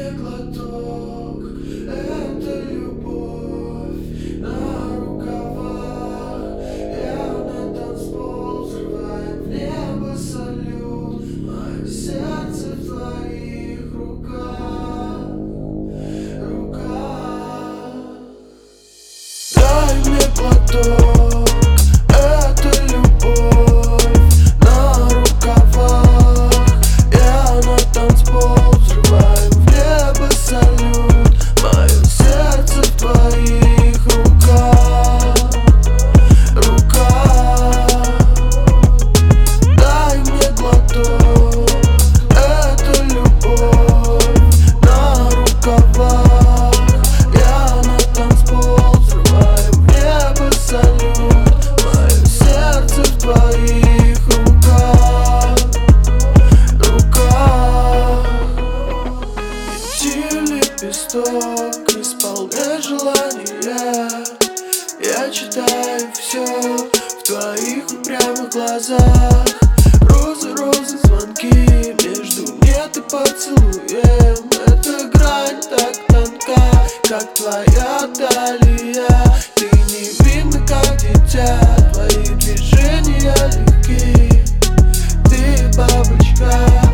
мне глоток, это любовь на рукавах. Я на танцпол, взрываем в небо салют. Мое сердце в твоих руках. Дай мне глоток, это любовь на рукавах. Я на танцпол, взрываем в небо салют. Мое сердце в твоих руках. Дай мне глоток, это любовь на рукавах. Я на танцпол, взрываем в небо салют. Мое сердце в твоих руках. Идти лепесток, исполняй желания. Я читаю все в твоих упрямых глазах. Розы, розы, звонки, между нет и поцелуем. Эта грань так тонка, как твоя талия. Ты невинна, как дитя, твои движения легки. Ты бабочка.